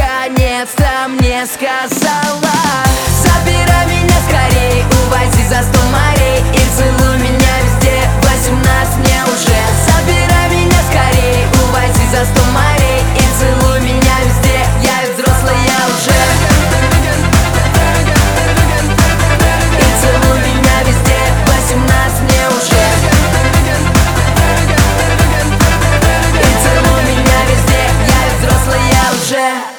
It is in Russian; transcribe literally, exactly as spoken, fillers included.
наконец-то мне сказала: забирай меня скорей, увози за сто морей и целуй меня везде, восемнадцать мне уже. Забирай меня скорей, увози за сто морей и целуй меня везде, я ведь взрослая уже. И целуй меня везде, восемнадцать мне уже. И целуй меня везде, я ведь взрослая уже.